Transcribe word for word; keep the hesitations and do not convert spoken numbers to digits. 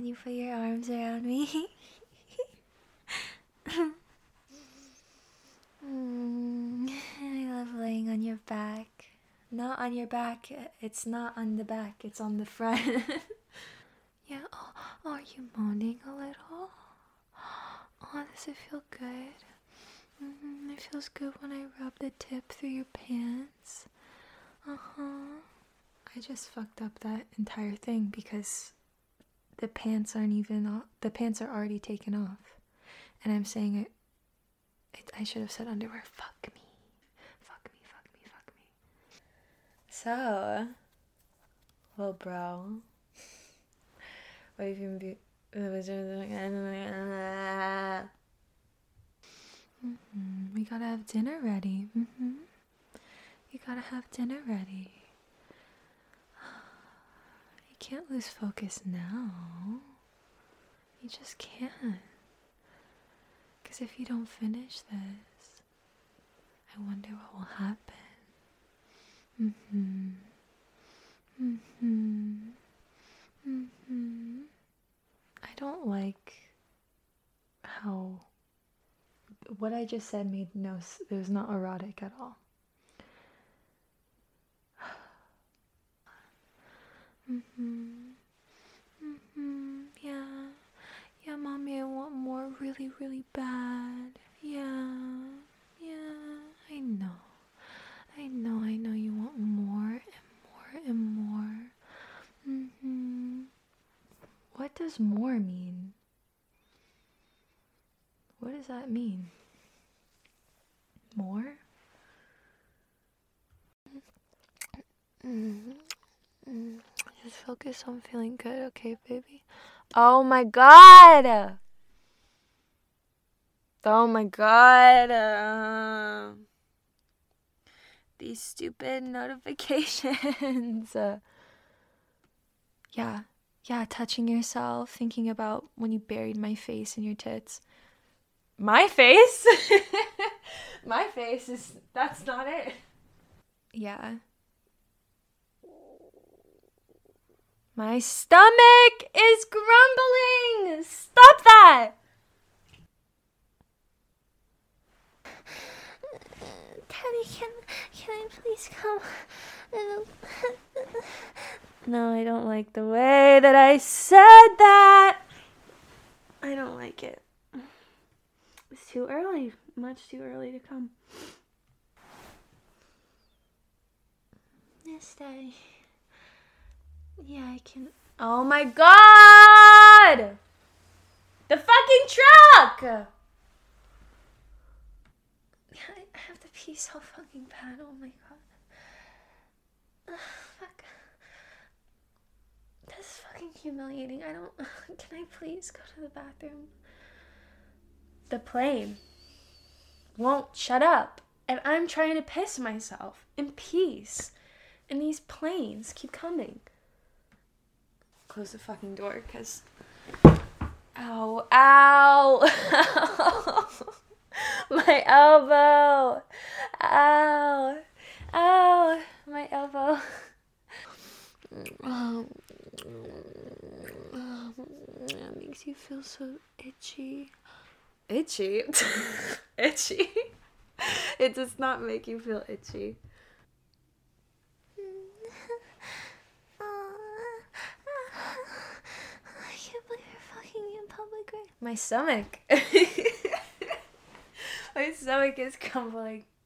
you put your arms around me. mm, I love laying on your back. Not on your back. It's not on the back. It's on the front. Yeah. Oh, oh, are you moaning a little? Oh, does it feel good? Mm-hmm. It feels good when I rub the tip through your pants. Uh-huh. I just fucked up that entire thing because the pants aren't even off. The pants are already taken off. And I'm saying it, it I should have said underwear. Fuck me. Fuck me, fuck me, fuck me. So, well, bro. What have you been... Mm-hmm. We gotta have dinner ready. Mm-hmm. You gotta have dinner ready. You can't lose focus now. You just can't. Because if you don't finish this, I wonder what will happen. Mm-hmm. Mm-hmm. Mm-hmm. I don't like how what I just said made no s- it was not erotic at all. Mm-hmm. Mm-hmm. Yeah. Yeah, mommy, I want more really, really bad. Yeah. Yeah. I know. I know, I know you want more and more and more. Mm-hmm. What does more mean? What does that mean? More? Mm-hmm. Mm-hmm. Just focus on feeling good, okay, baby? Oh my god! Oh my god! Uh, these stupid notifications. uh, yeah, yeah, touching yourself, thinking about when you buried my face in your tits. My face? My face is, that's not it. Yeah. My stomach is grumbling! Stop that! Daddy, can, can I please come? No, I don't like the way that I said that. I don't like it. It's too early. Much too early to come. Yes, Daddy. Yeah, I can. Oh my god! The fucking truck! I have to pee so fucking bad. Oh my god. Ugh, fuck. That's fucking humiliating. I don't. Can I please go to the bathroom? The plane won't shut up. And I'm trying to piss myself in peace. And these planes keep coming. Close the fucking door, because... Ow, ow! My elbow! Ow! Ow! My elbow. Um, that makes you feel so itchy. Itchy? Itchy? It does not make you feel itchy. I can't believe you're fucking me in public right. My stomach. My stomach is crumbling.